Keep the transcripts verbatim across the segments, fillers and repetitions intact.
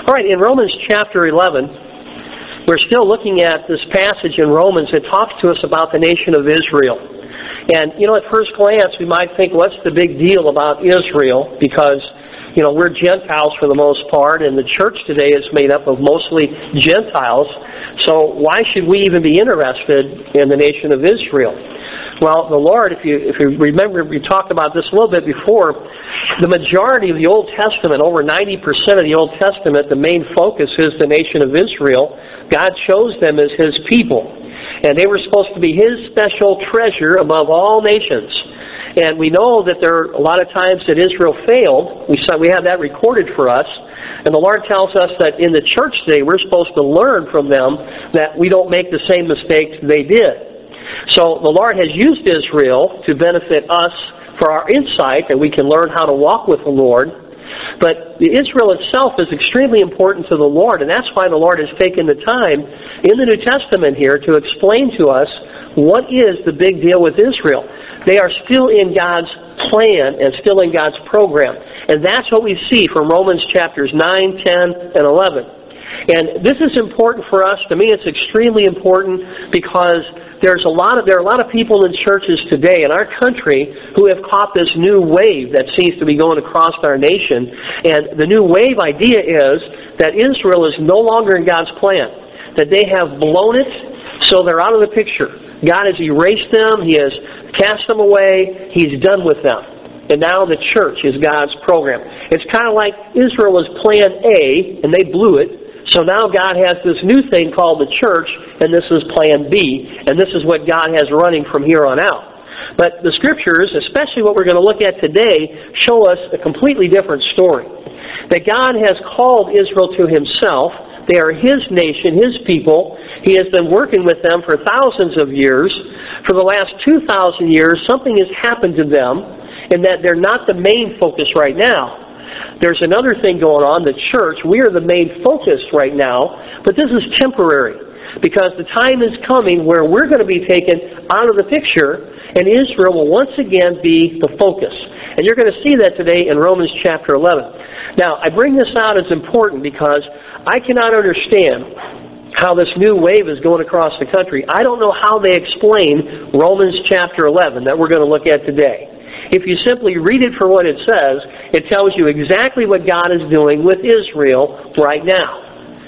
All right, in Romans chapter eleven, we're still looking at this passage in Romans that talks to us about the nation of Israel. And, you know, at first glance, we might think, what's the big deal about Israel? Because, you know, we're Gentiles for the most part, and the church today is made up of mostly Gentiles. So why should we even be interested in the nation of Israel? Well, the Lord, if you if you remember, we talked about this a little bit before, the majority of the Old Testament, over ninety percent of the Old Testament, the main focus is the nation of Israel. God chose them as His people. And they were supposed to be His special treasure above all nations. And we know that there are a lot of times that Israel failed. We saw, we have that recorded for us. And the Lord tells us that in the church today, we're supposed to learn from them that we don't make the same mistakes they did. So the Lord has used Israel to benefit us for our insight, that we can learn how to walk with the Lord. But Israel itself is extremely important to the Lord, and that's why the Lord has taken the time in the New Testament here to explain to us what is the big deal with Israel. They are still in God's plan and still in God's program. And that's what we see from Romans chapters nine, ten, and eleven. And this is important for us. To me, it's extremely important because there's a lot of there are a lot of people in churches today in our country who have caught this new wave that seems to be going across our nation. And the new wave idea is that Israel is no longer in God's plan, that they have blown it, so they're out of the picture. God has erased them. He has cast them away. He's done with them. And now the church is God's program. It's kind of like Israel was plan A, and they blew it. So now God has this new thing called the church, and this is plan B, and this is what God has running from here on out. But the Scriptures, especially what we're going to look at today, show us a completely different story. That God has called Israel to Himself. They are His nation, His people. He has been working with them for thousands of years. For the last two thousand years, something has happened to them in that they're not the main focus right now. There's another thing going on, the church. We are the main focus right now, but this is temporary because the time is coming where we're going to be taken out of the picture and Israel will once again be the focus. And you're going to see that today in Romans chapter eleven. Now, I bring this out as important because I cannot understand how this new wave is going across the country. I don't know how they explain Romans chapter eleven that we're going to look at today. If you simply read it for what it says, it tells you exactly what God is doing with Israel right now.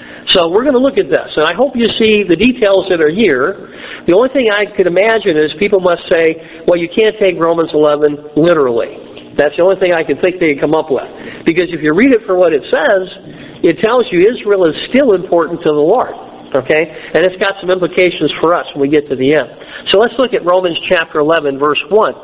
So we're going to look at this, and I hope you see the details that are here. The only thing I could imagine is people must say, well, you can't take Romans eleven literally. That's the only thing I can think they can come up with. Because if you read it for what it says, it tells you Israel is still important to the Lord. Okay? And it's got some implications for us when we get to the end. So let's look at Romans chapter eleven, verse one.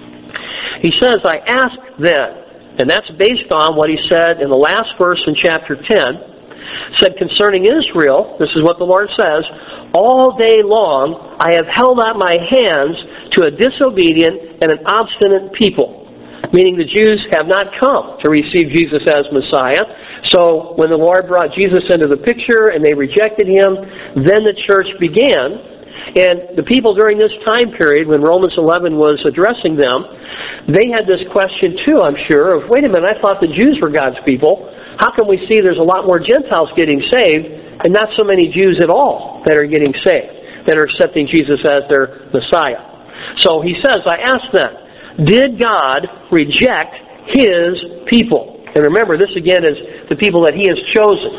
He says, I ask then, and that's based on what he said in the last verse in chapter ten, said concerning Israel, this is what the Lord says, all day long I have held out my hands to a disobedient and an obstinate people, meaning the Jews have not come to receive Jesus as Messiah. So when the Lord brought Jesus into the picture and they rejected Him, then the church began. And the people during this time period, when Romans eleven was addressing them, they had this question too, I'm sure, of, wait a minute, I thought the Jews were God's people. How can we see there's a lot more Gentiles getting saved and not so many Jews at all that are getting saved, that are accepting Jesus as their Messiah? So he says, I ask them, did God reject His people? And remember, this again is the people that He has chosen.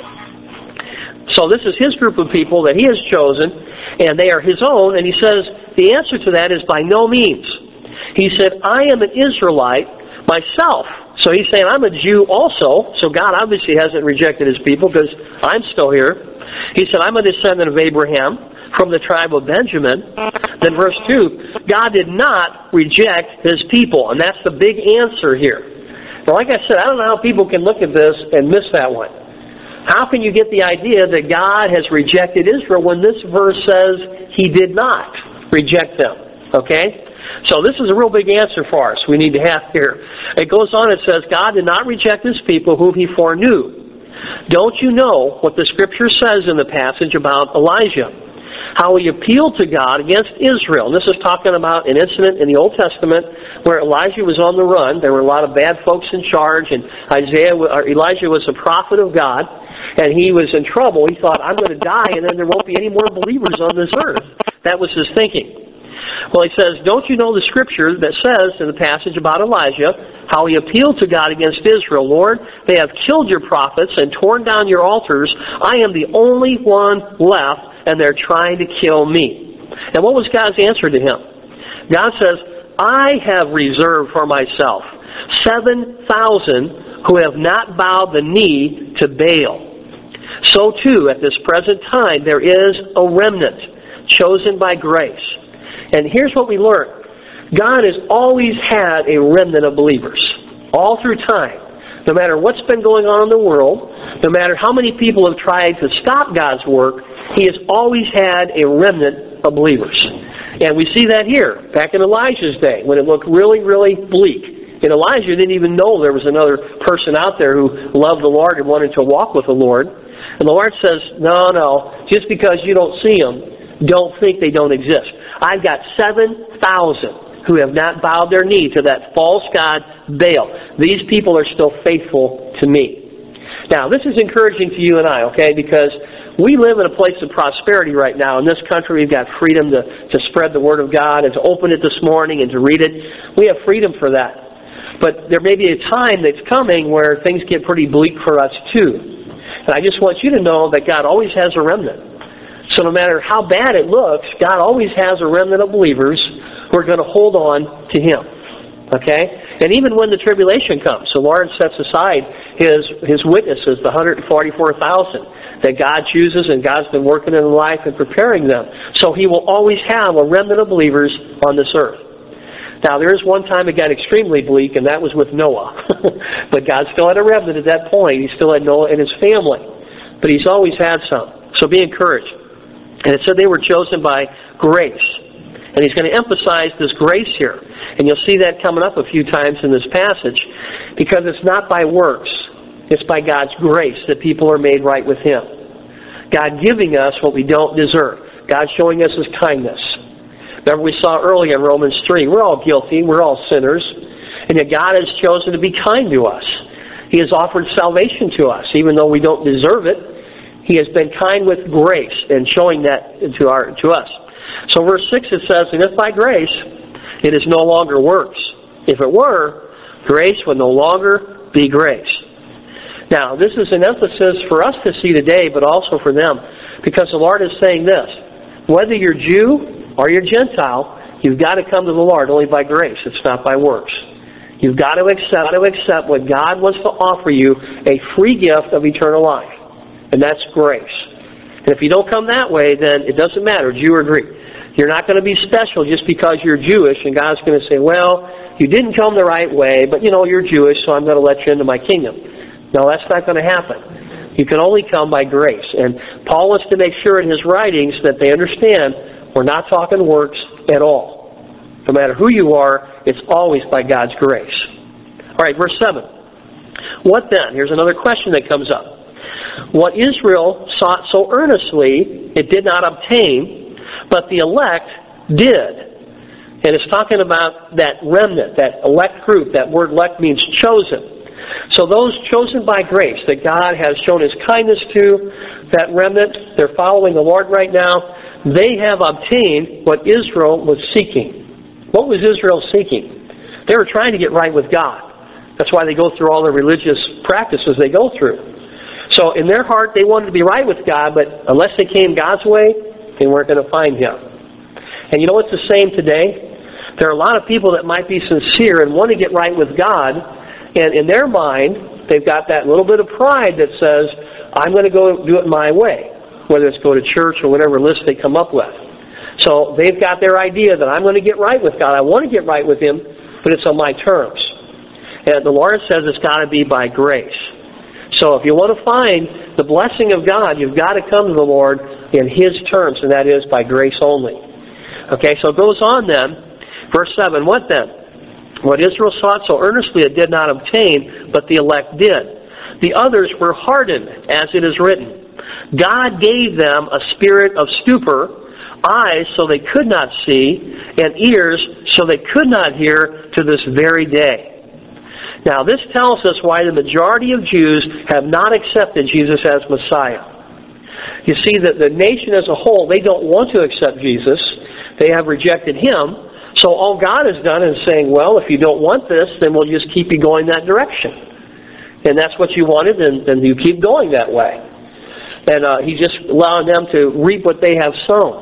So this is His group of people that He has chosen, and they are His own, and He says the answer to that is by no means. He said, I am an Israelite myself. So He's saying, I'm a Jew also, so God obviously hasn't rejected His people because I'm still here. He said, I'm a descendant of Abraham from the tribe of Benjamin. Then verse two, God did not reject His people, and that's the big answer here. Now, like I said, I don't know how people can look at this and miss that one. How can you get the idea that God has rejected Israel when this verse says He did not reject them? Okay? So this is a real big answer for us we need to have here. It goes on, it says, God did not reject His people whom He foreknew. Don't you know what the Scripture says in the passage about Elijah? how he appealed to God against Israel. And this is talking about an incident in the Old Testament where Elijah was on the run. There were a lot of bad folks in charge, and Isaiah, or Elijah was a prophet of God, and he was in trouble. He thought, I'm going to die, and then there won't be any more believers on this earth. That was his thinking. Well, he says, don't you know the scripture that says in the passage about Elijah how he appealed to God against Israel? Lord, they have killed your prophets and torn down your altars. I am the only one left, and they're trying to kill me. And what was God's answer to him? God says, I have reserved for myself seven thousand who have not bowed the knee to Baal. So too, at this present time, there is a remnant chosen by grace. And here's what we learn. God has always had a remnant of believers, all through time. No matter what's been going on in the world, no matter how many people have tried to stop God's work, He has always had a remnant of believers. And we see that here, back in Elijah's day, when it looked really, really bleak. And Elijah didn't even know there was another person out there who loved the Lord and wanted to walk with the Lord. And the Lord says, no, no, just because you don't see them, don't think they don't exist. I've got seven thousand who have not bowed their knee to that false god Baal. These people are still faithful to me. Now, this is encouraging to you and I, okay, because we live in a place of prosperity right now. In this country, we've got freedom to, to spread the Word of God and to open it this morning and to read it. We have freedom for that. But there may be a time that's coming where things get pretty bleak for us, too. And I just want you to know that God always has a remnant. So no matter how bad it looks, God always has a remnant of believers who are going to hold on to Him. Okay? And even when the tribulation comes, the Lord sets aside His His witnesses, the one hundred forty-four thousand that God chooses, and God's been working in their life and preparing them. So He will always have a remnant of believers on this earth. Now, there is one time it got extremely bleak, and that was with Noah. But God still had a remnant at that point. He still had Noah and his family. But He's always had some. So be encouraged. And it said they were chosen by grace. And He's going to emphasize this grace here. And you'll see that coming up a few times in this passage, because it's not by works. It's by God's grace that people are made right with Him. God giving us what we don't deserve. God showing us His kindness. Remember we saw earlier in Romans three, we're all guilty, we're all sinners, and yet God has chosen to be kind to us. He has offered salvation to us, even though we don't deserve it. He has been kind with grace and showing that to our to us. So verse six it says, and if by grace, it is no longer works. If it were, grace would no longer be grace. Now, this is an emphasis for us to see today, but also for them, because the Lord is saying this, whether you're Jew or you're Gentile, you've got to come to the Lord only by grace. It's not by works. You've got to accept, to accept what God wants to offer you, a free gift of eternal life. And that's grace. And if you don't come that way, then it doesn't matter, Jew or Greek. You're not going to be special just because you're Jewish, and God's going to say, well, you didn't come the right way, but you know, you're Jewish, so I'm going to let you into my kingdom. No, that's not going to happen. You can only come by grace. And Paul wants to make sure in his writings that they understand we're not talking works at all. No matter who you are, it's always by God's grace. All right, verse seven. What then? Here's another question that comes up. What Israel sought so earnestly, it did not obtain, but the elect did. And it's talking about that remnant, that elect group. That word elect means chosen. So those chosen by grace that God has shown His kindness to, that remnant, they're following the Lord right now, they have obtained what Israel was seeking. What was Israel seeking? They were trying to get right with God. That's why they go through all the religious practices they go through. So in their heart, they wanted to be right with God, but unless they came God's way, they weren't going to find Him. And you know what's the same today? There are a lot of people that might be sincere and want to get right with God, and in their mind, they've got that little bit of pride that says, I'm going to go do it my way, whether it's go to church or whatever list they come up with. So they've got their idea that I'm going to get right with God. I want to get right with Him, but it's on my terms. And the Lord says it's got to be by grace. So if you want to find the blessing of God, you've got to come to the Lord in His terms, and that is by grace only. Okay, so it goes on then. Verse seven, what then? What Israel sought so earnestly it did not obtain, but the elect did. The others were hardened, as it is written. God gave them a spirit of stupor eyes so they could not see, and ears so they could not hear to this very day. Now, this tells us why the majority of Jews have not accepted Jesus as Messiah. You see that the nation as a whole, they don't want to accept Jesus. They have rejected Him. So all God has done is saying, well, if you don't want this, then we'll just keep you going that direction. And that's what you wanted, and, and you keep going that way. And uh, He's just allowing them to reap what they have sown.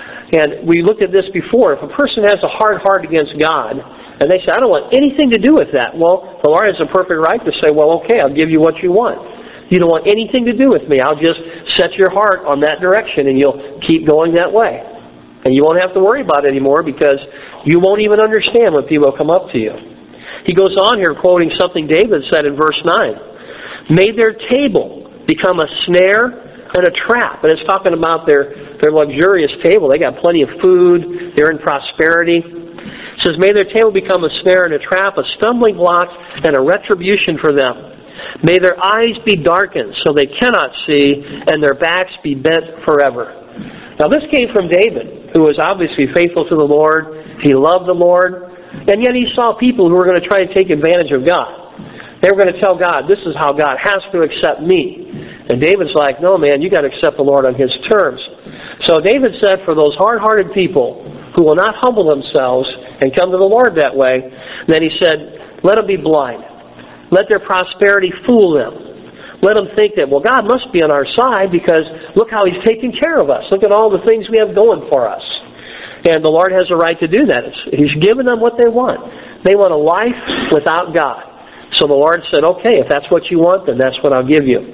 And we looked at this before. If a person has a hard heart against God, and they say, I don't want anything to do with that, well, the Lord has a perfect right to say, well, okay, I'll give you what you want. You don't want anything to do with me. I'll just set your heart on that direction, and you'll keep going that way. And you won't have to worry about it anymore because you won't even understand when people come up to you. He goes on here quoting something David said in verse nine. Made their table become a snare and a trap. And it's talking about their, their luxurious table. They got plenty of food. They're in prosperity. It says, may their table become a snare and a trap, a stumbling block and a retribution for them. May their eyes be darkened so they cannot see, and their backs be bent forever. Now this came from David, who was obviously faithful to the Lord. He loved the Lord, and yet he saw people who were going to try to take advantage of God. They were going to tell God, this is how God has to accept me. And David's like, no man, you got to accept the Lord on His terms. So David said, for those hard-hearted people who will not humble themselves and come to the Lord that way, then he said, let them be blind. Let their prosperity fool them. Let them think that, well, God must be on our side because look how He's taking care of us. Look at all the things we have going for us. And the Lord has a right to do that. It's, He's given them what they want. They want a life without God. So the Lord said, okay, if that's what you want, then that's what I'll give you.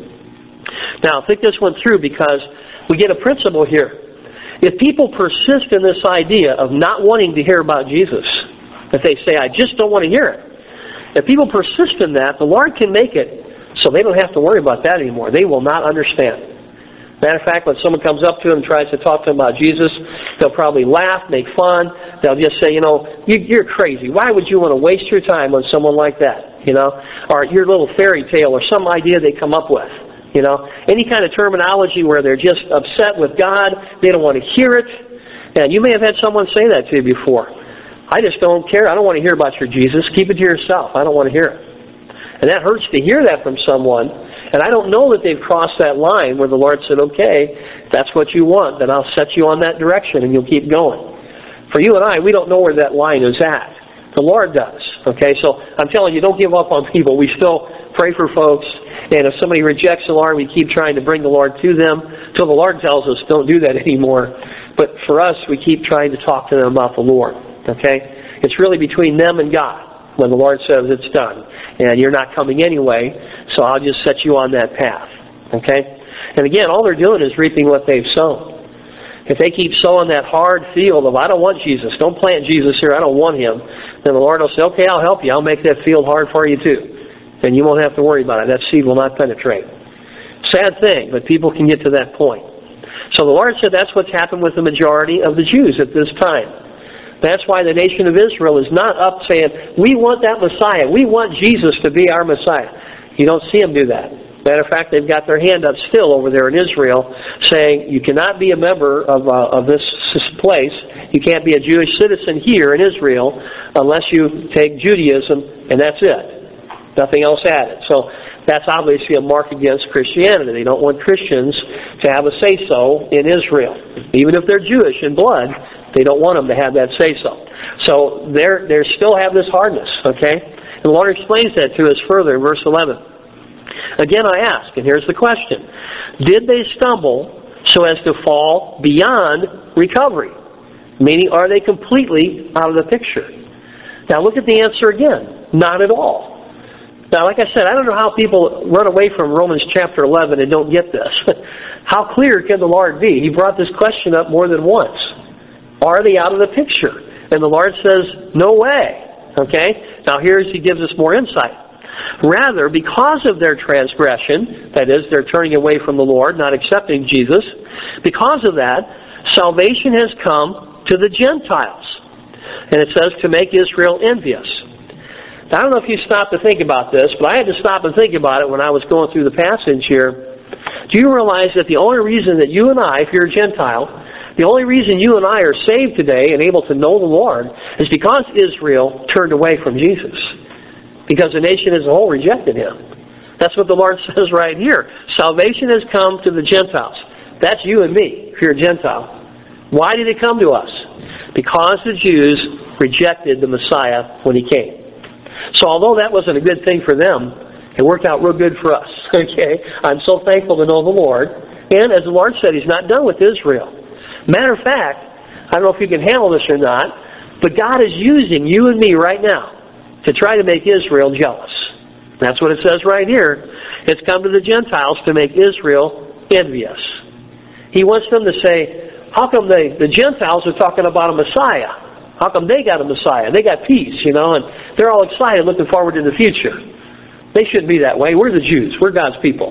Now, think this one through because we get a principle here. If people persist in this idea of not wanting to hear about Jesus, if they say, I just don't want to hear it, if people persist in that, the Lord can make it so they don't have to worry about that anymore. They will not understand. Matter of fact, when someone comes up to them and tries to talk to them about Jesus, they'll probably laugh, make fun. They'll just say, you know, you, you're crazy. Why would you want to waste your time on someone like that? You know, or your little fairy tale or some idea they come up with. You know, any kind of terminology where they're just upset with God, they don't want to hear it. And you may have had someone say that to you before. I just don't care. I don't want to hear about your Jesus. Keep it to yourself. I don't want to hear it. And that hurts to hear that from someone. And I don't know that they've crossed that line where the Lord said, okay, if that's what you want, then I'll set you on that direction and you'll keep going. For you and I, we don't know where that line is at. The Lord does. Okay, so I'm telling you, don't give up on people. We still pray for folks. And if somebody rejects the Lord, we keep trying to bring the Lord to them until the Lord tells us don't do that anymore. But for us, we keep trying to talk to them about the Lord. Okay? It's really between them and God when the Lord says it's done. And you're not coming anyway, so I'll just set you on that path. Okay? And again, all they're doing is reaping what they've sown. If they keep sowing that hard field of, I don't want Jesus, don't plant Jesus here, I don't want Him, then the Lord will say, okay, I'll help you. I'll make that field hard for you too. And you won't have to worry about it. That seed will not penetrate. Sad thing, but people can get to that point. So the Lord said that's what's happened with the majority of the Jews at this time. That's why the nation of Israel is not up saying, we want that Messiah. We want Jesus to be our Messiah. You don't see them do that. Matter of fact, they've got their hand up still over there in Israel saying, you cannot be a member of, uh, of this place. You can't be a Jewish citizen here in Israel unless you take Judaism, and that's it. Nothing else added. So that's obviously a mark against Christianity. They don't want Christians to have a say-so in Israel. Even if they're Jewish in blood, they don't want them to have that say-so. So they're, they still have this hardness, okay? And the Lord explains that to us further in verse eleven. Again I ask, and here's the question, did they stumble so as to fall beyond recovery? Meaning, are they completely out of the picture? Now look at the answer again. Not at all. Now, like I said, I don't know how people run away from Romans chapter eleven and don't get this. How clear can the Lord be? He brought this question up more than once. Are they out of the picture? And the Lord says, no way. Okay? Now, here's He gives us more insight. Rather, because of their transgression, that is, they're turning away from the Lord, not accepting Jesus, because of that, salvation has come to the Gentiles. And it says to make Israel envious. I don't know if you stopped to think about this, but I had to stop and think about it when I was going through the passage here. Do you realize that the only reason that you and I, if you're a Gentile, The only reason you and I are saved today and able to know the Lord is because Israel turned away from Jesus. Because the nation as a whole rejected Him. That's what the Lord says right here. Salvation has come to the Gentiles. That's you and me, if you're a Gentile. Why did it come to us? Because the Jews rejected the Messiah when He came. So although that wasn't a good thing for them, it worked out real good for us. Okay? I'm so thankful to know the Lord. And as the Lord said, He's not done with Israel. Matter of fact, I don't know if you can handle this or not, but God is using you and me right now to try to make Israel jealous. That's what it says right here. It's come to the Gentiles to make Israel envious. He wants them to say, how come they, the Gentiles are talking about a Messiah? How come they got a Messiah? They got peace, you know, and they're all excited looking forward to the future. They shouldn't be that way. We're the Jews. We're God's people.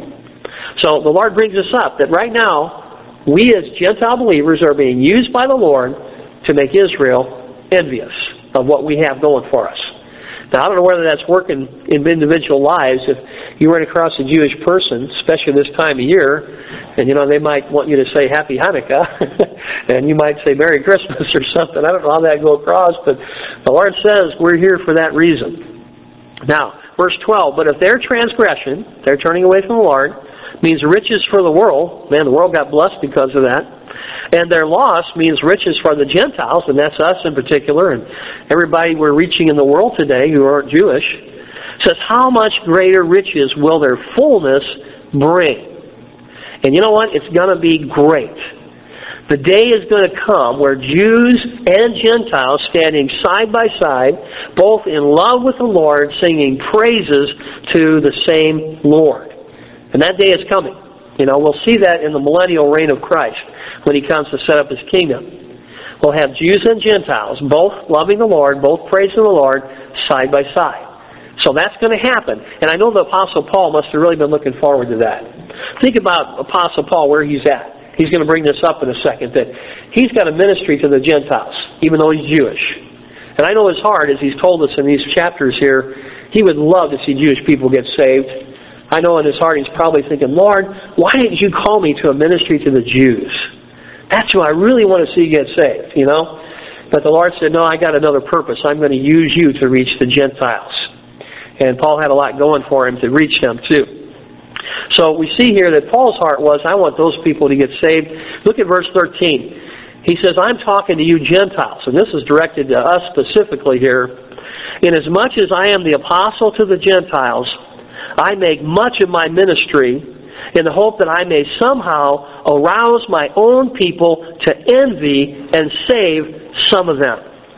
So the Lord brings us up that right now, we as Gentile believers are being used by the Lord to make Israel envious of what we have going for us. Now, I don't know whether that's working in individual lives. If you run across a Jewish person, especially this time of year, and, you know, they might want you to say Happy Hanukkah, and you might say Merry Christmas or something. I don't know how that go across, but the Lord says we're here for that reason. Now, verse twelve, but if their transgression, they're turning away from the Lord, means riches for the world. Man, the world got blessed because of that. And their loss means riches for the Gentiles, and that's us in particular, and everybody we're reaching in the world today who aren't Jewish. It says, how much greater riches will their fullness bring? And you know what? It's going to be great. The day is going to come where Jews and Gentiles standing side by side, both in love with the Lord, singing praises to the same Lord. And that day is coming. You know, we'll see that in the millennial reign of Christ when He comes to set up His kingdom. We'll have Jews and Gentiles both loving the Lord, both praising the Lord, side by side. So that's going to happen. And I know the Apostle Paul must have really been looking forward to that. Think about Apostle Paul, where he's at. He's going to bring this up in a second, that he's got a ministry to the Gentiles, even though he's Jewish. And I know his heart, as he's told us in these chapters here, he would love to see Jewish people get saved. I know in his heart he's probably thinking, Lord, why didn't you call me to a ministry to the Jews? That's who I really want to see get saved, you know? But the Lord said, no, I got another purpose. I'm going to use you to reach the Gentiles. And Paul had a lot going for him to reach them too. So we see here that Paul's heart was, I want those people to get saved. Look at verse thirteen. He says, I'm talking to you Gentiles. And this is directed to us specifically here. Inasmuch as I am the apostle to the Gentiles, I make much of my ministry in the hope that I may somehow arouse my own people to envy and save some of them.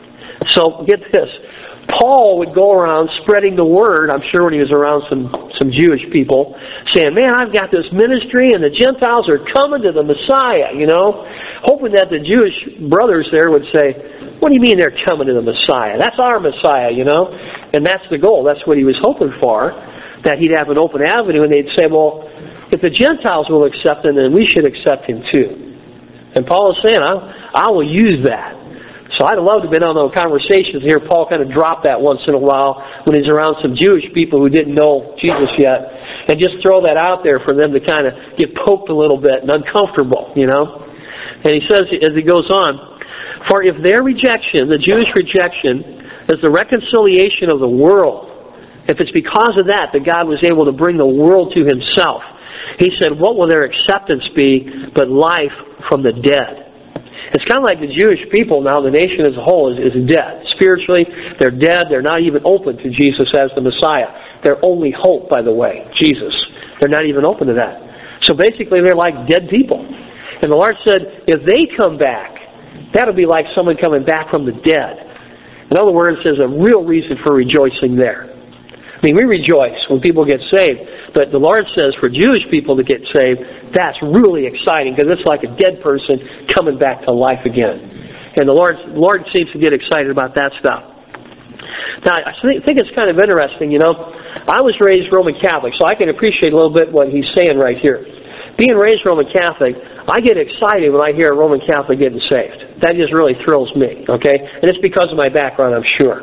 So get this. Paul would go around spreading the word, I'm sure when he was around some, some Jewish people, saying, man, I've got this ministry and the Gentiles are coming to the Messiah, you know, hoping that the Jewish brothers there would say, what do you mean they're coming to the Messiah? That's our Messiah, you know, and that's the goal. That's what he was hoping for, that he'd have an open avenue, and they'd say, well, if the Gentiles will accept him, then we should accept him too. And Paul is saying, I, I will use that. So I'd love to have been on those conversations here. Paul kind of dropped that once in a while when he's around some Jewish people who didn't know Jesus yet, and just throw that out there for them to kind of get poked a little bit and uncomfortable, you know. And he says, as he goes on, for if their rejection, the Jewish rejection, is the reconciliation of the world, if it's because of that that God was able to bring the world to Himself, He said, what will their acceptance be but life from the dead? It's kind of like the Jewish people now, the nation as a whole is, is dead. Spiritually, they're dead. They're not even open to Jesus as the Messiah. Their only hope, by the way, Jesus. They're not even open to that. So basically, they're like dead people. And the Lord said, if they come back, that'll be like someone coming back from the dead. In other words, there's a real reason for rejoicing there. I mean, we rejoice when people get saved, but the Lord says for Jewish people to get saved, that's really exciting because it's like a dead person coming back to life again. And the Lord, the Lord seems to get excited about that stuff. Now, I think it's kind of interesting, you know. I was raised Roman Catholic, so I can appreciate a little bit what he's saying right here. Being raised Roman Catholic, I get excited when I hear a Roman Catholic getting saved. That just really thrills me, okay? And it's because of my background, I'm sure.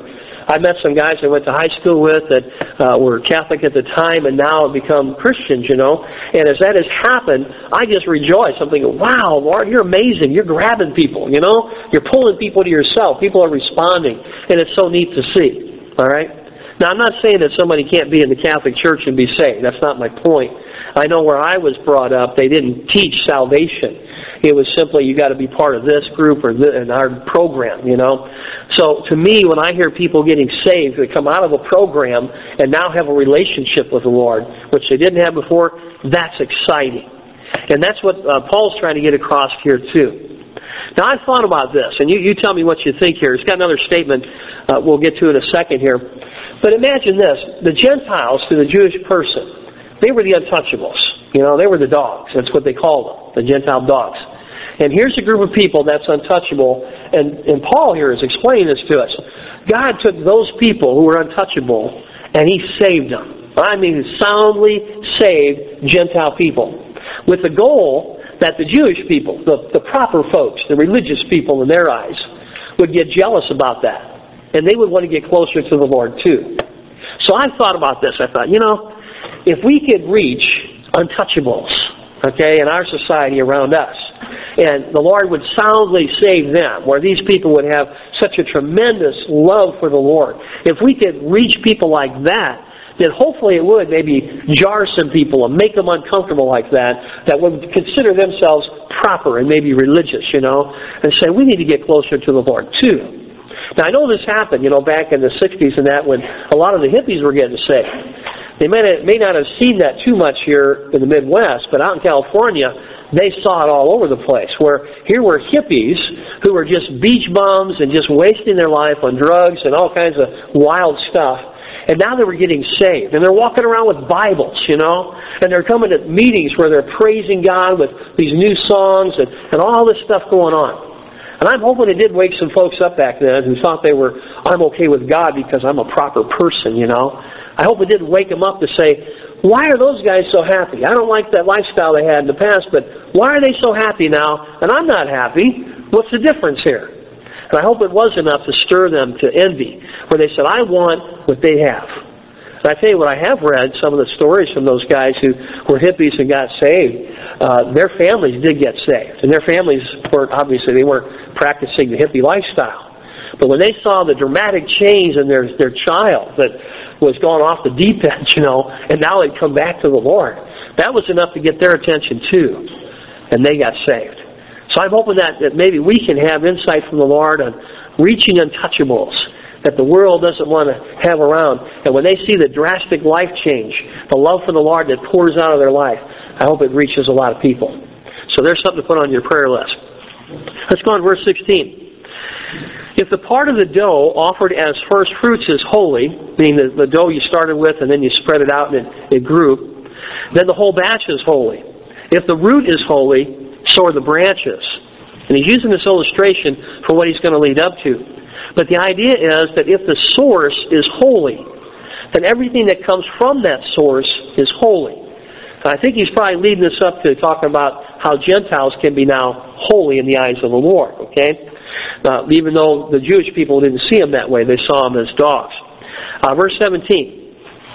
I met some guys I went to high school with that uh, were Catholic at the time and now have become Christians, you know. And as that has happened, I just rejoice. I'm thinking, wow, Lord, you're amazing. You're grabbing people, you know. You're pulling people to yourself. People are responding. And it's so neat to see, all right? Now, I'm not saying that somebody can't be in the Catholic Church and be saved. That's not my point. I know where I was brought up, they didn't teach salvation. It was simply, you got to be part of this group or this, in our program, you know. So to me, when I hear people getting saved, they come out of a program and now have a relationship with the Lord, which they didn't have before, that's exciting. And that's what uh, Paul's trying to get across here too. Now, I've thought about this, and you, you tell me what you think here. It's got another statement uh, we'll get to in a second here. But imagine this. The Gentiles, to the Jewish person, they were the untouchables. You know, they were the dogs. That's what they called them, the Gentile dogs. And here's a group of people that's untouchable, and, and Paul here is explaining this to us. God took those people who were untouchable, and He saved them. I mean, soundly saved Gentile people, with the goal that the Jewish people, the, the proper folks, the religious people in their eyes, would get jealous about that. And they would want to get closer to the Lord too. So I've thought about this. I thought, you know, if we could reach untouchables, okay, in our society around us, and the Lord would soundly save them, where these people would have such a tremendous love for the Lord. If we could reach people like that, then hopefully it would maybe jar some people and make them uncomfortable like that, that would consider themselves proper and maybe religious, you know, and say, we need to get closer to the Lord too. Now, I know this happened, you know, back in the sixties and that, when a lot of the hippies were getting saved. They may not, may not have seen that too much here in the Midwest, but out in California, they saw it all over the place, where here were hippies who were just beach bums and just wasting their life on drugs and all kinds of wild stuff. And now they were getting saved. And they're walking around with Bibles, you know, and they're coming to meetings where they're praising God with these new songs and, and all this stuff going on. And I'm hoping it did wake some folks up back then who thought they were, I'm okay with God because I'm a proper person, you know. I hope it did wake them up to say, why are those guys so happy? I don't like that lifestyle they had in the past, but why are they so happy now? And I'm not happy. What's the difference here? And I hope it was enough to stir them to envy, where they said, I want what they have. And I tell you what, I have read some of the stories from those guys who were hippies and got saved. Uh, their families did get saved. And their families weren't, obviously, they weren't practicing the hippie lifestyle. But when they saw the dramatic change in their, their child that was going off the deep end, you know, and now they'd come back to the Lord, that was enough to get their attention too. And they got saved. So I'm hoping that, that maybe we can have insight from the Lord on reaching untouchables that the world doesn't want to have around. And when they see the drastic life change, the love for the Lord that pours out of their life, I hope it reaches a lot of people. So there's something to put on your prayer list. Let's go on to verse sixteen. If the part of the dough offered as first fruits is holy, meaning the, the dough you started with and then you spread it out and it, it grew, then the whole batch is holy. If the root is holy, so are the branches. And he's using this illustration for what he's going to lead up to. But the idea is that if the source is holy, then everything that comes from that source is holy. And I think he's probably leading us up to talking about how Gentiles can be now holy in the eyes of the Lord, okay? Uh, even though the Jewish people didn't see him that way, they saw him as dogs. Uh, verse seventeen.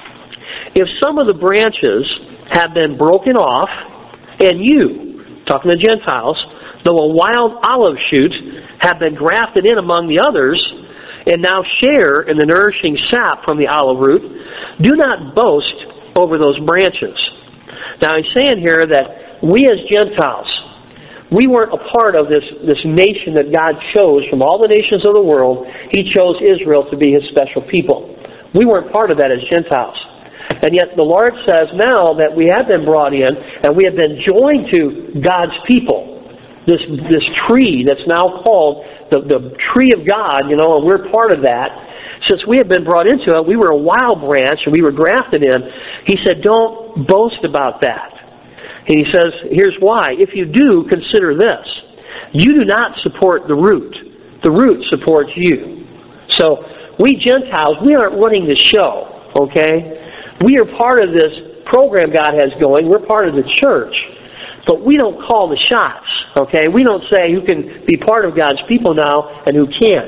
If some of the branches have been broken off, and you, talking to Gentiles, though a wild olive shoot, have been grafted in among the others, and now share in the nourishing sap from the olive root, do not boast over those branches. Now he's saying here that we as Gentiles, we weren't a part of this, this nation that God chose from all the nations of the world. He chose Israel to be His special people. We weren't part of that as Gentiles. And yet the Lord says now that we have been brought in and we have been joined to God's people. This this tree that's now called the, the tree of God, you know, and we're part of that. Since we have been brought into it, we were a wild branch and we were grafted in. He said, don't boast about that. And he says, here's why. If you do, consider this. You do not support the root. The root supports you. So we Gentiles, we aren't running the show, okay? We are part of this program God has going. We're part of the church. But we don't call the shots, okay? We don't say who can be part of God's people now and who can't.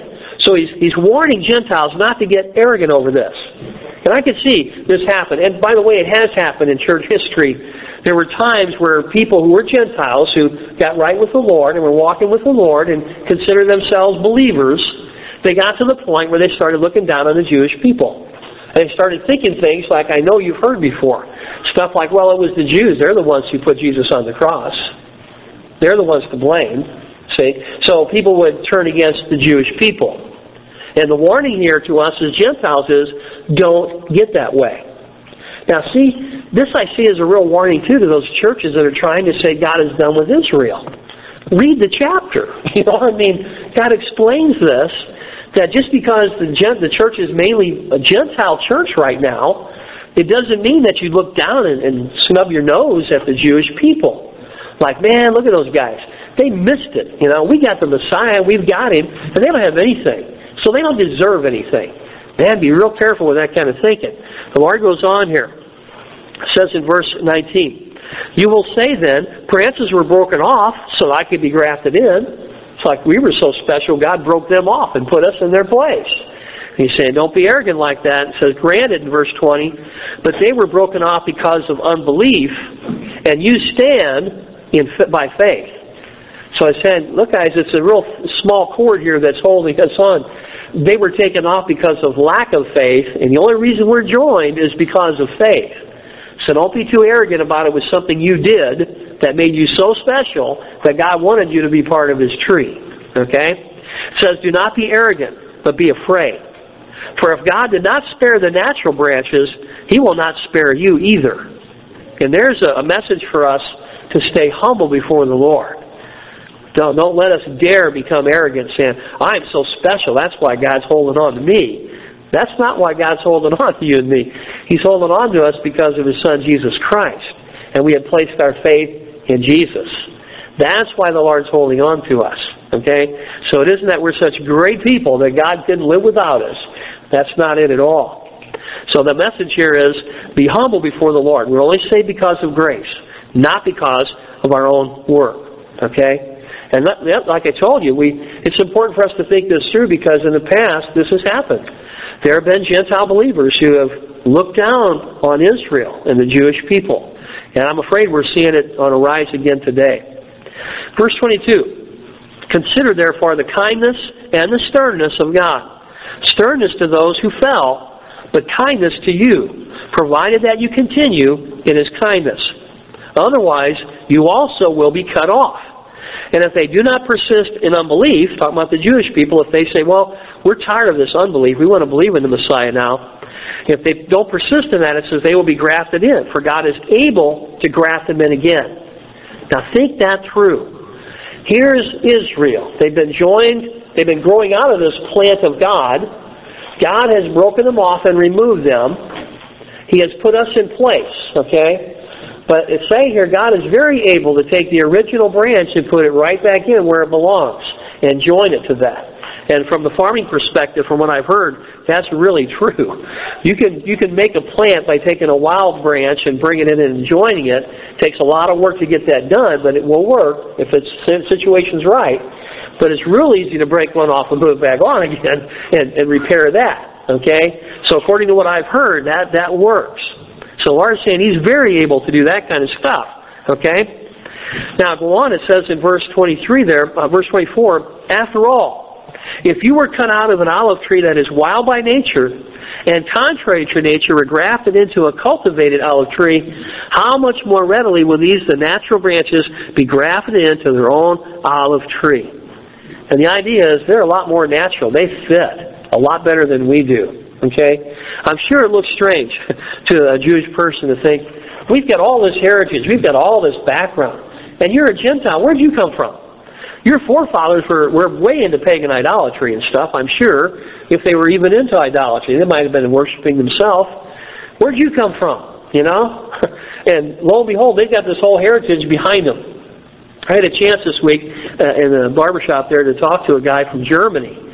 So he's, he's warning Gentiles not to get arrogant over this. And I can see this happen. And by the way, it has happened in church history. There were times where people who were Gentiles, who got right with the Lord and were walking with the Lord and considered themselves believers, they got to the point where they started looking down on the Jewish people. And they started thinking things like, I know you've heard before. Stuff like, well, it was the Jews. They're the ones who put Jesus on the cross. They're the ones to blame. See? So people would turn against the Jewish people. And the warning here to us as Gentiles is, don't get that way. Now see, this I see as a real warning too to those churches that are trying to say God is done with Israel. Read the chapter. You know, I mean, God explains this, that just because the, the church is mainly a Gentile church right now, it doesn't mean that you look down and, and snub your nose at the Jewish people. Like, man, look at those guys. They missed it. You know, we got the Messiah, we've got him, and they don't have anything. So they don't deserve anything. Man, be real careful with that kind of thinking. The Lord goes on here. It says in verse nineteen, you will say then, branches were broken off so I could be grafted in. It's like we were so special, God broke them off and put us in their place. He's saying, don't be arrogant like that. It says, granted in verse twenty, but they were broken off because of unbelief, and you stand in by faith. So I said, look guys, it's a real small cord here that's holding us on. They were taken off because of lack of faith, and the only reason we're joined is because of faith. So don't be too arrogant about it with something you did that made you so special that God wanted you to be part of His tree. Okay? It says, do not be arrogant, but be afraid. For if God did not spare the natural branches, He will not spare you either. And there's a message for us to stay humble before the Lord. Don't, don't let us dare become arrogant saying, I'm so special, that's why God's holding on to me. That's not why God's holding on to you and me. He's holding on to us because of His Son, Jesus Christ. And we have placed our faith in Jesus. That's why the Lord's holding on to us. Okay? So it isn't that we're such great people that God couldn't live without us. That's not it at all. So the message here is, be humble before the Lord. We're only saved because of grace, not because of our own work. Okay? And like I told you, we it's important for us to think this through because in the past this has happened. There have been Gentile believers who have looked down on Israel and the Jewish people. And I'm afraid we're seeing it on a rise again today. Verse twenty-two, consider therefore the kindness and the sternness of God. Sternness to those who fell, but kindness to you, provided that you continue in His kindness. Otherwise, you also will be cut off. And if they do not persist in unbelief, talking about the Jewish people, if they say, well, we're tired of this unbelief, we want to believe in the Messiah now. If they don't persist in that, it says they will be grafted in, for God is able to graft them in again. Now think that through. Here's Israel. They've been joined, they've been growing out of this plant of God. God has broken them off and removed them. He has put us in place, okay? But it's saying here, God is very able to take the original branch and put it right back in where it belongs and join it to that. And from the farming perspective, from what I've heard, that's really true. You can you can make a plant by taking a wild branch and bringing it in and joining it. It takes a lot of work to get that done, but it will work if the situation's right. But it's real easy to break one off and put it back on again and, and repair that. Okay? So according to what I've heard, that, that works. So the Lord is saying He's very able to do that kind of stuff. Okay? Now go on, it says in verse twenty-three there, uh, verse twenty-four, after all, if you were cut out of an olive tree that is wild by nature, and contrary to nature were grafted into a cultivated olive tree, how much more readily will these, the natural branches, be grafted into their own olive tree? And the idea is they're a lot more natural. They fit a lot better than we do. Okay? I'm sure it looks strange to a Jewish person to think, we've got all this heritage, we've got all this background, and you're a Gentile. Where'd you come from? Your forefathers were, were way into pagan idolatry and stuff, I'm sure, if they were even into idolatry. They might have been worshiping themselves. Where'd you come from? You know? And lo and behold, they've got this whole heritage behind them. I had a chance this week uh, in the barbershop there to talk to a guy from Germany.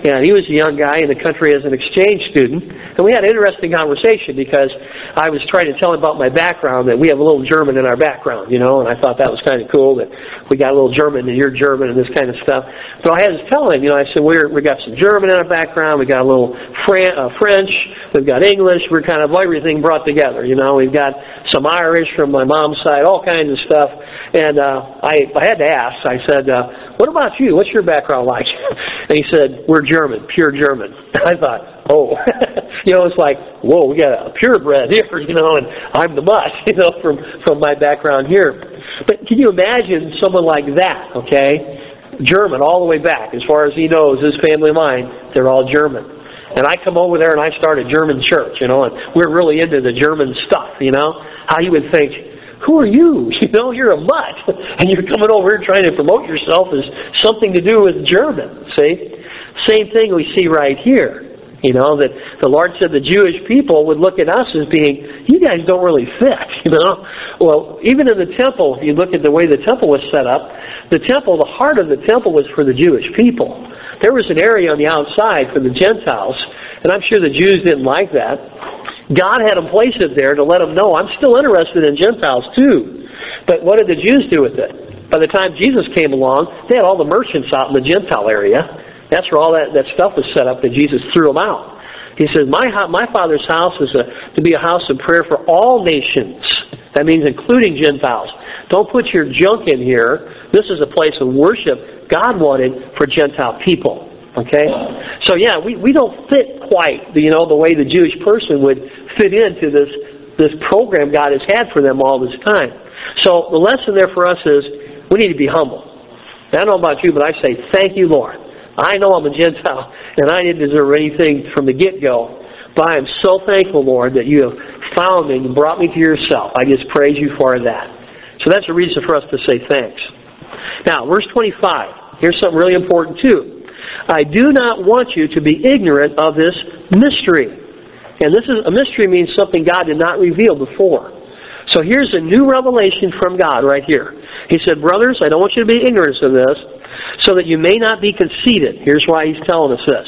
And he was a young guy in the country as an exchange student. And we had an interesting conversation because I was trying to tell him about my background, that we have a little German in our background, you know, and I thought that was kind of cool that we got a little German and you're German and this kind of stuff. So I had to tell him, you know, I said, we're, we got some German in our background, we got a little Fran- uh, French, we've got English, we're kind of everything brought together, you know, we've got some Irish from my mom's side, all kinds of stuff. And uh, I, I had to ask, I said, uh, what about you? What's your background like? And he said, we're German, pure German. I thought, oh, you know, it's like, whoa, we got a purebred here, you know, and I'm the mutt, you know, from, from my background here. But can you imagine someone like that, okay? German all the way back. As far as he knows, his family line, they're all German. And I come over there and I start a German church, you know, and we're really into the German stuff, you know. How you would think, who are you? You know, you're a mutt. And you're coming over here trying to promote yourself as something to do with German, see? Same thing we see right here. You know, that the Lord said the Jewish people would look at us as being, you guys don't really fit, you know. Well, even in the temple, if you look at the way the temple was set up, the temple, the heart of the temple was for the Jewish people. There was an area on the outside for the Gentiles, and I'm sure the Jews didn't like that. God had them place it there to let them know, I'm still interested in Gentiles too. But what did the Jews do with it? By the time Jesus came along, they had all the merchants out in the Gentile area. That's where all that, that stuff was set up, that Jesus threw them out. He says, my my Father's house is a, to be a house of prayer for all nations. That means including Gentiles. Don't put your junk in here. This is a place of worship God wanted for Gentile people. Okay? So yeah, we, we don't fit quite, you know, the way the Jewish person would fit into this, this program God has had for them all this time. So the lesson there for us is we need to be humble. I don't know about you, but I say, thank you, Lord. I know I'm a Gentile, and I didn't deserve anything from the get-go, but I am so thankful, Lord, that you have found me and brought me to yourself. I just praise you for that. So that's a reason for us to say thanks. Now, verse twenty-five. Here's something really important, too. I do not want you to be ignorant of this mystery. And this is a mystery means something God did not reveal before. So here's a new revelation from God right here. He said, brothers, I don't want you to be ignorant of this, so that you may not be conceited. Here's why he's telling us this.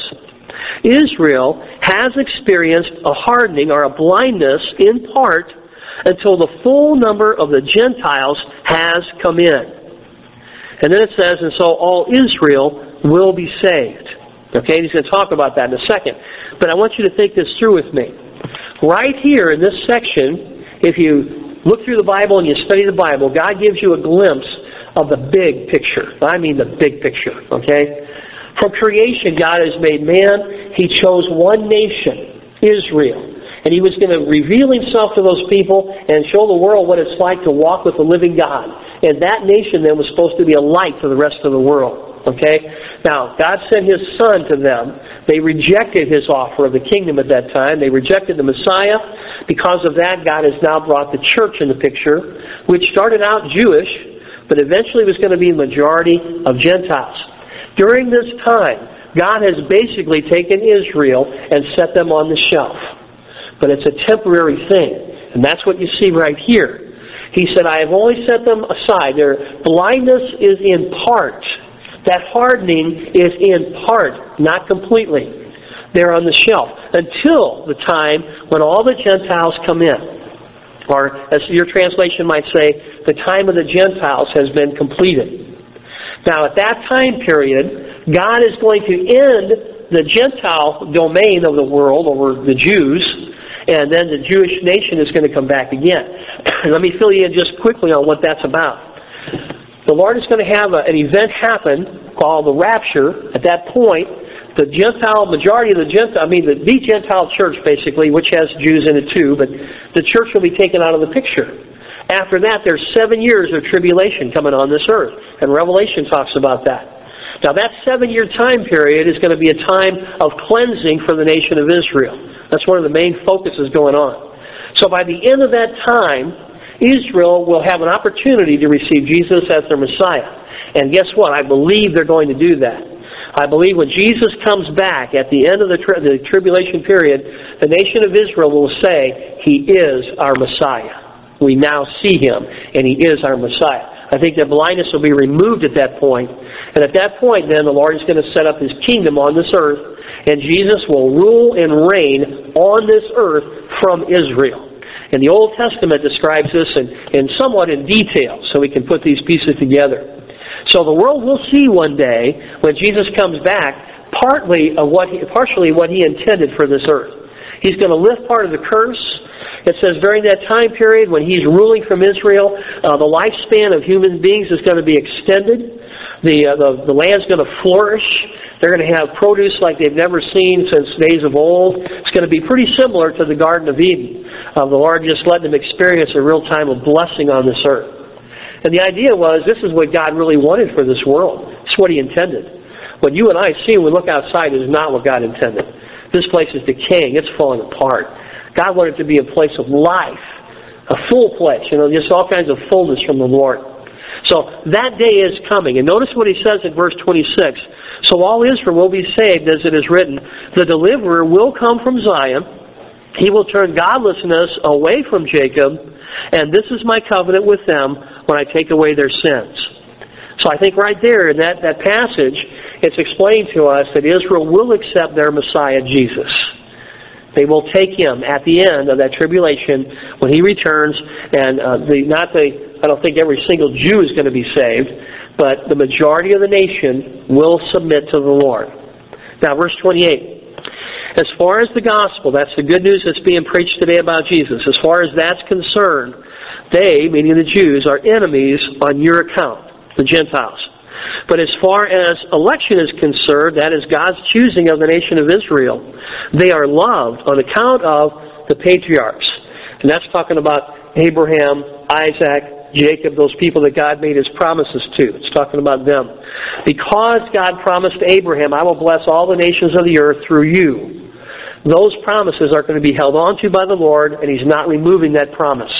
Israel has experienced a hardening or a blindness in part until the full number of the Gentiles has come in. And then it says, and so all Israel will be saved. Okay, he's going to talk about that in a second. But I want you to think this through with me. Right here in this section, if you look through the Bible and you study the Bible, God gives you a glimpse of the big picture. I mean the big picture, okay? From creation, God has made man. He chose one nation, Israel. And He was going to reveal Himself to those people and show the world what it's like to walk with the living God. And that nation then was supposed to be a light to the rest of the world, okay? Now, God sent His Son to them. They rejected His offer of the kingdom at that time. They rejected the Messiah. Because of that, God has now brought the church in the picture, which started out Jewish, but eventually was going to be a majority of Gentiles. During this time, God has basically taken Israel and set them on the shelf. But it's a temporary thing. And that's what you see right here. He said, I have only set them aside. Their blindness is in part. That hardening is in part, not completely. They're on the shelf until the time when all the Gentiles come in. Or, as your translation might say, the time of the Gentiles has been completed. Now, at that time period, God is going to end the Gentile domain of the world over the Jews, and then the Jewish nation is going to come back again. Let me fill you in just quickly on what that's about. The Lord is going to have a, an event happen called the rapture. At that point, the Gentile, majority of the Gentile, I mean the, the Gentile church basically, which has Jews in it too, but the church will be taken out of the picture. After that, there's seven years of tribulation coming on this earth, and Revelation talks about that. Now that seven-year time period is going to be a time of cleansing for the nation of Israel. That's one of the main focuses going on. So by the end of that time, Israel will have an opportunity to receive Jesus as their Messiah. And guess what? I believe they're going to do that. I believe when Jesus comes back at the end of the, tri- the tribulation period, the nation of Israel will say, He is our Messiah. We now see Him, and He is our Messiah. I think that blindness will be removed at that point. And at that point, then, the Lord is going to set up His kingdom on this earth, And Jesus will rule and reign on this earth from Israel. And the Old Testament describes this in, in somewhat in detail, so we can put these pieces together. So the world will see one day, when Jesus comes back, partly of what he, partially what He intended for this earth. He's going to lift part of the curse. It says during that time period when He's ruling from Israel, uh, the lifespan of human beings is going to be extended. The, uh, the, the land's going to flourish. They're going to have produce like they've never seen since days of old. It's going to be pretty similar to the Garden of Eden. Uh, the Lord just let them experience a real time of blessing on this earth. And the idea was, this is what God really wanted for this world. It's what He intended. What you and I see when we look outside is not what God intended. This place is decaying. It's falling apart. God wanted it to be a place of life, a full place, you know, just all kinds of fullness from the Lord. So that day is coming. And notice what He says in verse twenty-six. So all Israel will be saved, as it is written, the deliverer will come from Zion. He will turn godlessness away from Jacob, and this is my covenant with them when I take away their sins. So I think right there in that, that passage, it's explained to us that Israel will accept their Messiah, Jesus. They will take Him at the end of that tribulation when He returns, and uh, the not the I don't think every single Jew is going to be saved, but the majority of the nation will submit to the Lord. Now, verse twenty-eight. As far as the gospel, that's the good news that's being preached today about Jesus. As far as that's concerned, they, meaning the Jews, are enemies on your account, the Gentiles. But as far as election is concerned, that is God's choosing of the nation of Israel, they are loved on account of the patriarchs. And that's talking about Abraham, Isaac, Jacob, those people that God made His promises to. It's talking about them. Because God promised Abraham, I will bless all the nations of the earth through you. Those promises are going to be held on to by the Lord, and He's not removing that promise.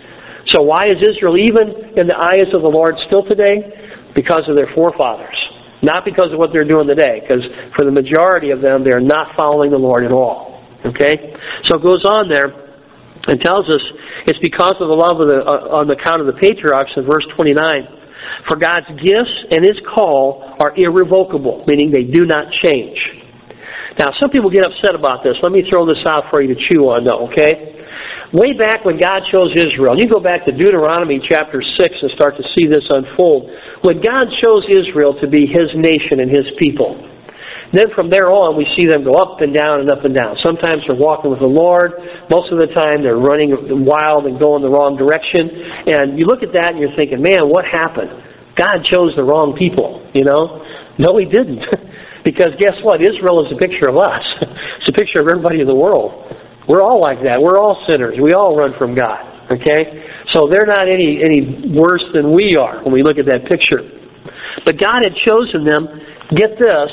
So why is Israel even in the eyes of the Lord still today? Because of their forefathers. Not because of what they're doing today, because for the majority of them, they're not following the Lord at all. Okay? So it goes on there and tells us it's because of the love of the, uh, on the account of the patriarchs in verse twenty-nine. For God's gifts and His call are irrevocable, meaning they do not change. Now, some people get upset about this. Let me throw this out for you to chew on, though, okay? Way back when God chose Israel, you go back to Deuteronomy chapter six and start to see this unfold. When God chose Israel to be His nation and His people, then from there on we see them go up and down and up and down. Sometimes they're walking with the Lord. Most of the time they're running wild and going the wrong direction. And you look at that and you're thinking, man, what happened? God chose the wrong people, you know? No, He didn't. Because guess what? Israel is a picture of us. It's a picture of everybody in the world. We're all like that. We're all sinners. We all run from God. Okay? So they're not any, any worse than we are when we look at that picture. But God had chosen them, get this,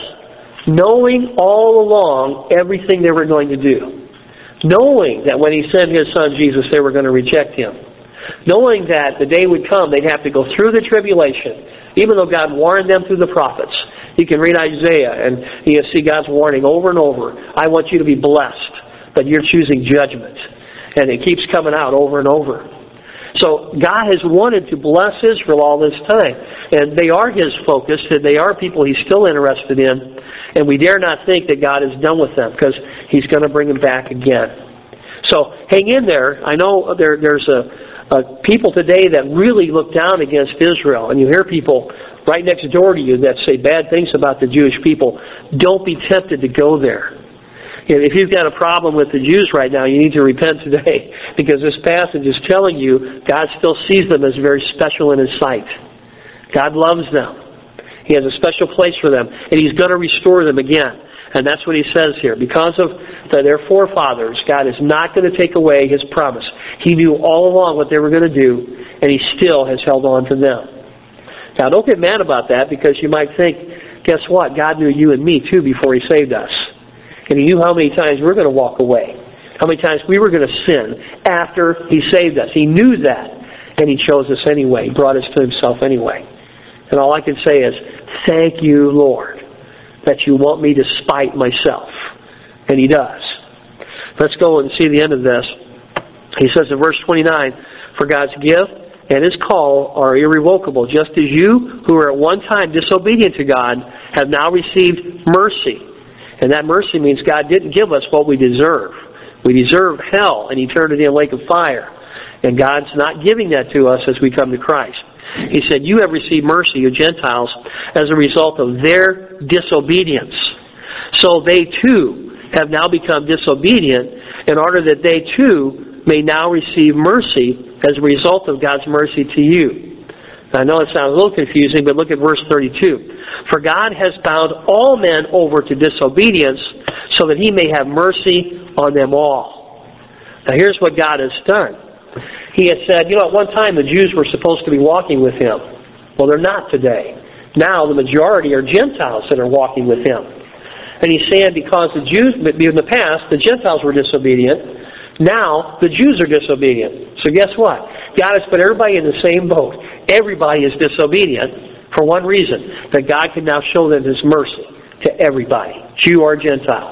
knowing all along everything they were going to do. Knowing that when He sent His Son Jesus, they were going to reject Him. Knowing that the day would come, they'd have to go through the tribulation, even though God warned them through the prophets. You can read Isaiah and you see God's warning over and over. I want you to be blessed, but you're choosing judgment. And it keeps coming out over and over. So God has wanted to bless Israel all this time. And they are His focus, and they are people He's still interested in. And we dare not think that God is done with them, because He's going to bring them back again. So hang in there. I know there, there's a, a people today that really look down against Israel. And you hear people right next door to you that say bad things about the Jewish people. Don't be tempted to go there. If you've got a problem with the Jews right now, you need to repent today, because this passage is telling you God still sees them as very special in His sight. God loves them. He has a special place for them, and He's going to restore them again. And that's what He says here. Because of the, their forefathers, God is not going to take away His promise. He knew all along what they were going to do, and He still has held on to them. Now, don't get mad about that, because you might think, guess what? God knew you and me, too, before He saved us. And He knew how many times we were going to walk away. How many times we were going to sin after He saved us. He knew that. And He chose us anyway. He brought us to Himself anyway. And all I can say is, thank you, Lord, that you want me to spite myself. And He does. Let's go and see the end of this. He says in verse twenty-nine, for God's gift and His call are irrevocable, just as you, who were at one time disobedient to God, have now received mercy. And that mercy means God didn't give us what we deserve. We deserve hell and eternity in a lake of fire. And God's not giving that to us as we come to Christ. He said, you have received mercy, you Gentiles, as a result of their disobedience. So they too have now become disobedient in order that they too may now receive mercy as a result of God's mercy to you. Now, I know it sounds a little confusing, but look at verse thirty-two. For God has bound all men over to disobedience so that he may have mercy on them all. Now here's what God has done. He has said, you know, at one time the Jews were supposed to be walking with him. Well, they're not today. Now the majority are Gentiles that are walking with him. And he's saying because the Jews, in the past, the Gentiles were disobedient. Now the Jews are disobedient. So guess what? God has put everybody in the same boat. Everybody is disobedient for one reason, that God can now show them his mercy to everybody, Jew or Gentile.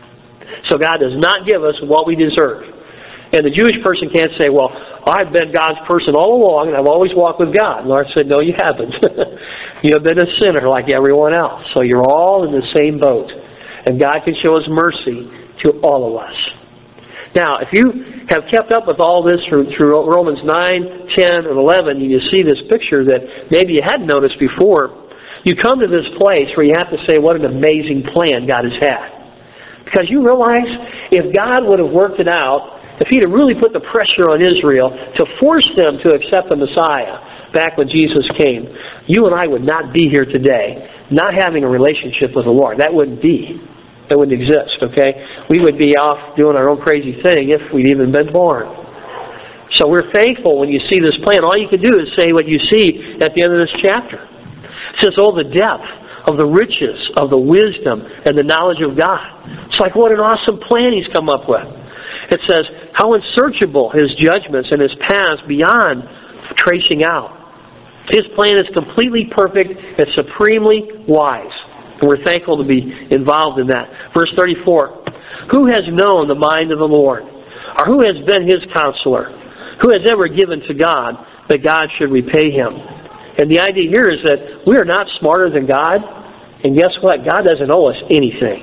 So God does not give us what we deserve. And the Jewish person can't say, well, I've been God's person all along and I've always walked with God. And the Lord said, no, you haven't. You have been a sinner like everyone else. So you're all in the same boat. And God can show his mercy to all of us. Now, if you have kept up with all this through, through Romans nine, ten, and eleven, and you see this picture that maybe you hadn't noticed before, you come to this place where you have to say, what an amazing plan God has had. Because you realize, if God would have worked it out, if he'd have really put the pressure on Israel to force them to accept the Messiah back when Jesus came, you and I would not be here today, not having a relationship with the Lord. That wouldn't be. That wouldn't exist, okay? We would be off doing our own crazy thing if we'd even been born. So we're thankful when you see this plan. All you can do is say what you see at the end of this chapter. It says, oh, the depth of the riches of the wisdom and the knowledge of God. It's like, what an awesome plan he's come up with. It says, how unsearchable his judgments and his paths beyond tracing out. His plan is completely perfect and supremely wise. And we're thankful to be involved in that. Verse thirty-four, who has known the mind of the Lord? Or who has been his counselor? Who has ever given to God that God should repay him? And the idea here is that we are not smarter than God. And guess what? God doesn't owe us anything.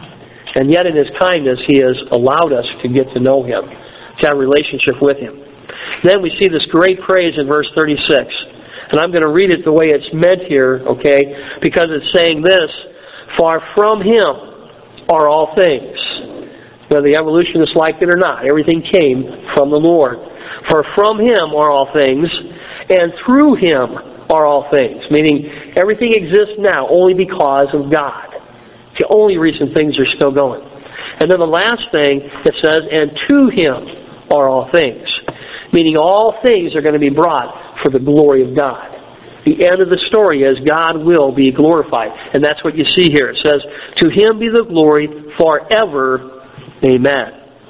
And yet in his kindness, he has allowed us to get to know him, to have a relationship with him. Then we see this great praise in verse thirty-six. And I'm going to read it the way it's meant here, okay? Because it's saying this, for from him are all things. Whether the evolutionists liked it or not, everything came from the Lord. For from him are all things, and through him are all things. Meaning, everything exists now only because of God. It's the only reason things are still going. And then the last thing, it says, and to him are all things. Meaning all things are going to be brought for the glory of God. The end of the story is God will be glorified. And that's what you see here. It says, to him be the glory forever. Amen.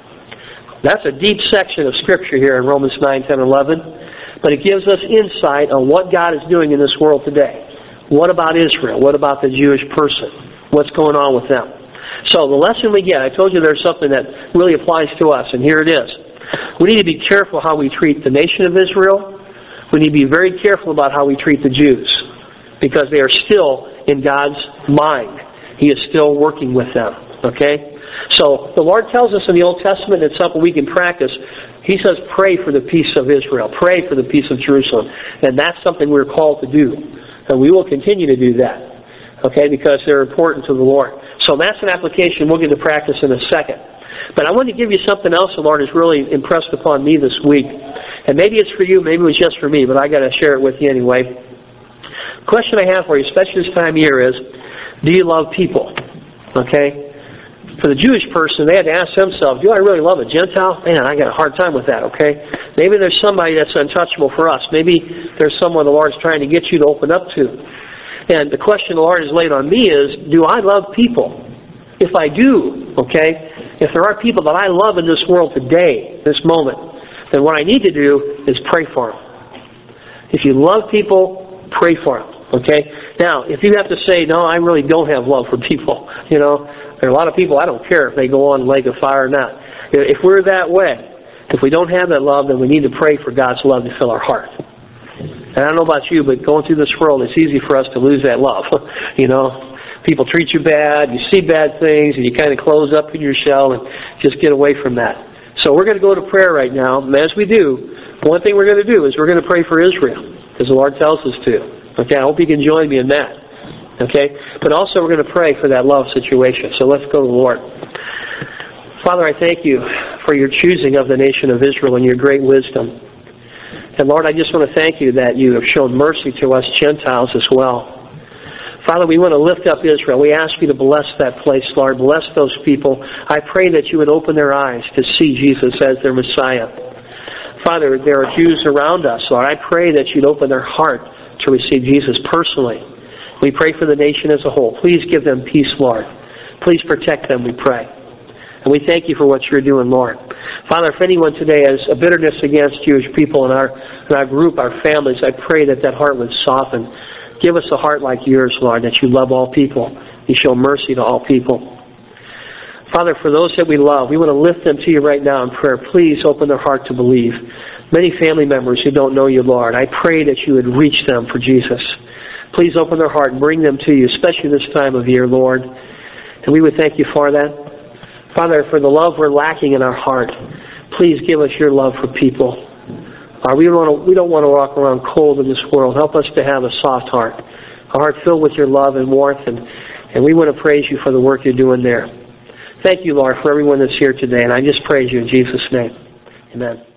That's a deep section of Scripture here in Romans nine, ten, eleven. But it gives us insight on what God is doing in this world today. What about Israel? What about the Jewish person? What's going on with them? So the lesson we get, I told you there's something that really applies to us, and here it is. We need to be careful how we treat the nation of Israel. We need to be very careful about how we treat the Jews, because they are still in God's mind. He is still working with them. Okay? So the Lord tells us in the Old Testament, it's something we can practice. He says, pray for the peace of Israel. Pray for the peace of Jerusalem. And that's something we're called to do. And we will continue to do that. Okay? Because they're important to the Lord. So that's an application we'll get to practice in a second. But I want to give you something else the Lord has really impressed upon me this week. And maybe it's for you, maybe it was just for me, but I got to share it with you anyway. The question I have for you, especially this time of year, is, do you love people? Okay? For the Jewish person, they had to ask themselves, do I really love a Gentile? Man, I got a hard time with that, okay? Maybe there's somebody that's untouchable for us. Maybe there's someone the Lord's trying to get you to open up to. And the question the Lord has laid on me is, do I love people? If I do, okay, if there are people that I love in this world today, this moment, then what I need to do is pray for them. If you love people, pray for them, okay? Now, if you have to say, no, I really don't have love for people, you know, there are a lot of people, I don't care if they go on the lake of fire or not. If we're that way, if we don't have that love, then we need to pray for God's love to fill our heart. And I don't know about you, but going through this world, it's easy for us to lose that love, you know, people treat you bad, you see bad things, and you kind of close up in your shell and just get away from that. So we're going to go to prayer right now, and as we do, one thing we're going to do is we're going to pray for Israel, as the Lord tells us to. Okay, I hope you can join me in that. Okay, but also we're going to pray for that love situation. So let's go to the Lord. Father, I thank you for your choosing of the nation of Israel and your great wisdom. And Lord, I just want to thank you that you have shown mercy to us Gentiles as well. Father, we want to lift up Israel. We ask you to bless that place, Lord. Bless those people. I pray that you would open their eyes to see Jesus as their Messiah. Father, there are Jews around us, Lord. I pray that you'd open their heart to receive Jesus personally. We pray for the nation as a whole. Please give them peace, Lord. Please protect them, we pray. And we thank you for what you're doing, Lord. Father, if anyone today has a bitterness against Jewish people in our, in our group, our families, I pray that that heart would soften. Give us a heart like yours, Lord, that you love all people. You show mercy to all people. Father, for those that we love, we want to lift them to you right now in prayer. Please open their heart to believe. Many family members who don't know you, Lord, I pray that you would reach them for Jesus. Please open their heart and bring them to you, especially this time of year, Lord. And we would thank you for that. Father, for the love we're lacking in our heart, please give us your love for people. Uh, we, don't want to, we don't want to walk around cold in this world. Help us to have a soft heart, a heart filled with your love and warmth, and, and we want to praise you for the work you're doing there. Thank you, Lord, for everyone that's here today, and I just praise you in Jesus' name. Amen.